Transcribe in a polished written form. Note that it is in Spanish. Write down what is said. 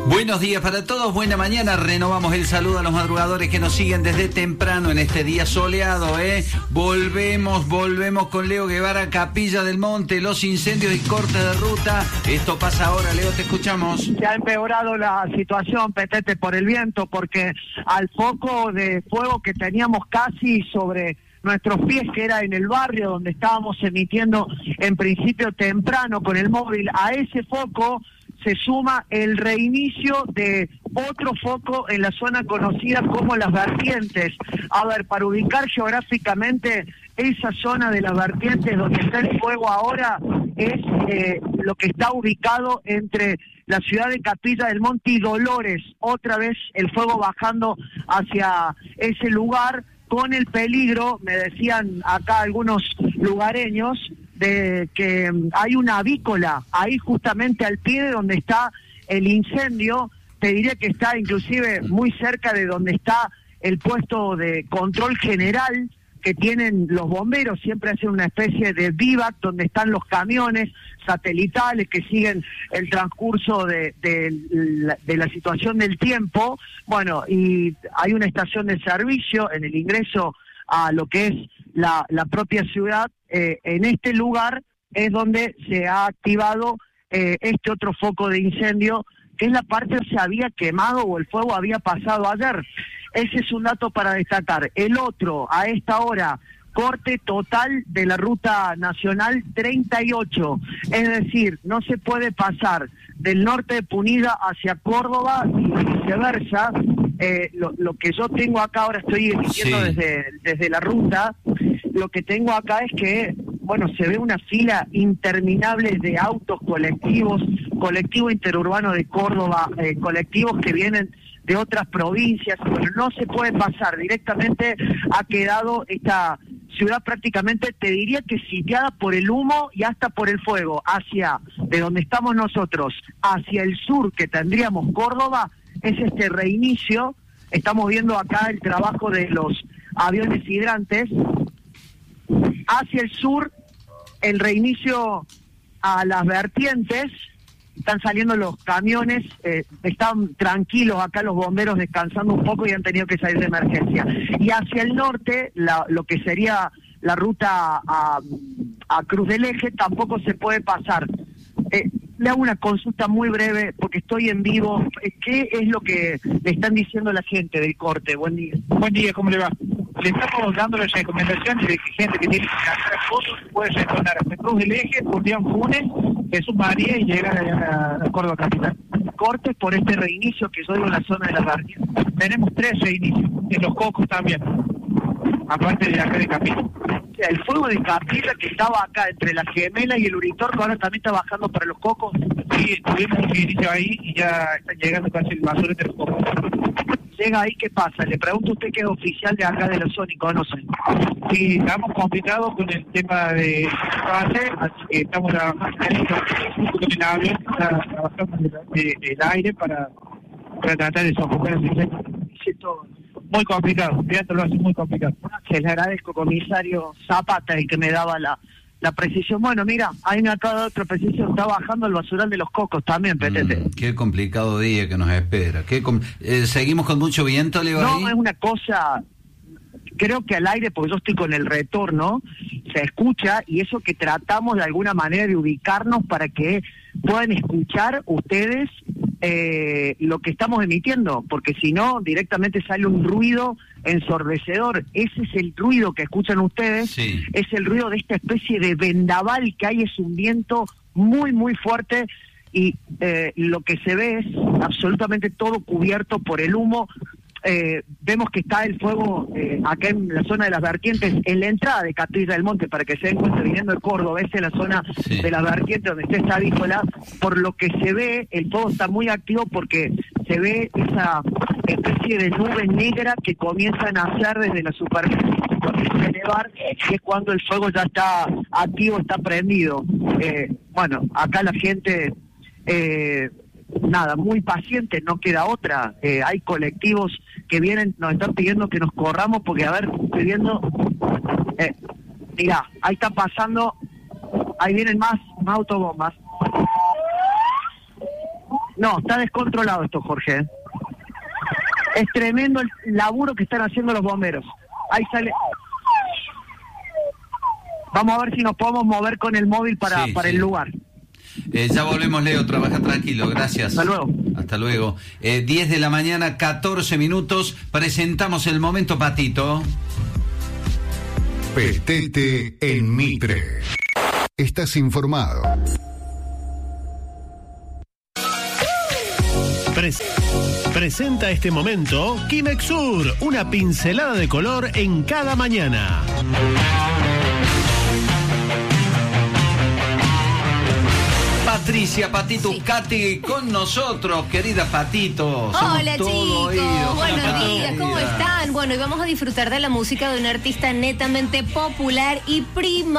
Buenos días para todos, buena mañana. Renovamos el saludo a los madrugadores que nos siguen desde temprano en este día soleado, Volvemos con Leo Guevara, Capilla del Monte, los incendios y cortes de ruta. Esto pasa ahora, Leo, te escuchamos. Se ha empeorado la situación, Petete, por el viento, porque al foco de fuego que teníamos casi sobre nuestros pies, que era en el barrio donde estábamos emitiendo en principio temprano con el móvil, a ese foco se suma el reinicio de otro foco en la zona conocida como Las Vertientes. A ver, para ubicar geográficamente esa zona de Las Vertientes donde está el fuego ahora, es lo que está ubicado entre la ciudad de Capilla del Monte y Dolores. Otra vez el fuego bajando hacia ese lugar, con el peligro, me decían acá algunos lugareños, de que hay una avícola ahí justamente al pie de donde está el incendio. Te diría que está inclusive muy cerca de donde está el puesto de control general que tienen los bomberos. Siempre hacen una especie de vivac donde están los camiones satelitales que siguen el transcurso de la situación del tiempo. Bueno, y hay una estación de servicio en el ingreso a lo que es la propia ciudad. En este lugar es donde se ha activado este otro foco de incendio, que es la parte que se había quemado o el fuego había pasado ayer. Ese es un dato para destacar. El otro, a esta hora, corte total de la ruta nacional 38. Es decir, no se puede pasar del norte de Punilla hacia Córdoba y viceversa. Lo que yo tengo acá, ahora estoy emitiendo desde la ruta, lo que tengo acá es que, bueno, se ve una fila interminable de autos colectivos, colectivo interurbano de Córdoba, colectivos que vienen de otras provincias, pero no se puede pasar. Directamente ha quedado esta ciudad prácticamente, te diría que sitiada por el humo y hasta por el fuego. Hacia, de donde estamos nosotros, hacia el sur, que tendríamos Córdoba, es este reinicio. Estamos viendo acá el trabajo de los aviones hidrantes. Hacia el sur, el reinicio a Las Vertientes. Están saliendo los camiones, están tranquilos acá los bomberos descansando un poco y han tenido que salir de emergencia. Y hacia el norte, lo que sería la ruta a Cruz del Eje, tampoco se puede pasar. Le hago una consulta muy breve porque estoy en vivo. ¿Qué es lo que le están diciendo la gente del corte? Buen día. Buen día, ¿cómo le va? Le estamos dando las recomendaciones de que gente que tiene que hacer fotos puede retornar hasta Cruz del Eje, por día en Funes, Jesús María y llegar a Córdoba capital. Cortes por este reinicio que yo digo en la zona de Las Vertientes. Tenemos 3 reinicios, en Los Cocos también, aparte de acá de Capilla. O sea, el fuego de Capilla que estaba acá entre la Gemela y el Uritorco, ahora también está bajando para Los Cocos. Sí, tuvimos un reinicio ahí y ya están llegando casi el basura de Los Cocos. Llega ahí, ¿qué pasa? Le pregunto a usted que es oficial de acá de la zona y conoce. Sí, estamos complicados con el tema de base, así que estamos trabajando con el avión, trabajando el aire para tratar de sofocar el incendio. Muy complicado, fíjate, lo hace muy complicado. Se le agradezco, comisario Zapata, el que me daba la precisión. Bueno, mira, ahí me acaba de dar otra precisión, está bajando el basural de Los Cocos también, Petete. Qué complicado día que nos espera. ¿Seguimos con mucho viento, Leo? No, es una cosa, creo que al aire, porque yo estoy con el retorno, se escucha, y eso que tratamos de alguna manera de ubicarnos para que puedan escuchar ustedes lo que estamos emitiendo, porque si no, directamente sale un ruido ensordecedor. Ese es el ruido que escuchan ustedes, sí. Es el ruido de esta especie de vendaval que hay, es un viento muy, muy fuerte, y lo que se ve es absolutamente todo cubierto por el humo. Vemos que está el fuego acá en la zona de Las Vertientes, en la entrada de Capilla del Monte, para que se den cuenta, viniendo de Córdoba, es en la zona de Las Vertientes donde está esta avícola. Por lo que se ve, el fuego está muy activo porque se ve esa especie de nube negra que comienza a nacer desde la superficie, comienza a elevar, que es cuando el fuego ya está activo, está prendido. Bueno, acá la gente... nada, muy paciente, no queda otra. Hay colectivos que vienen, nos están pidiendo que nos corramos porque, a ver, estoy viendo, mirá, ahí está pasando, ahí vienen más autobombas. No, está descontrolado esto, Jorge. Es tremendo el laburo que están haciendo los bomberos. Ahí sale. Vamos a ver si nos podemos mover con el móvil para el lugar. Ya volvemos, Leo, trabaja tranquilo, gracias. Hasta luego. Hasta luego. 10 de la mañana, 14 minutos, presentamos el momento Patito. Petete en Mitre. Estás informado. Presenta este momento Quimexur, una pincelada de color en cada mañana. Patricia, Patito, sí. Katy, con nosotros, querida Patito. Hola chicos, oídos. Buenos días, ¿cómo están? Bueno, y vamos a disfrutar de la música de un artista netamente popular y prima.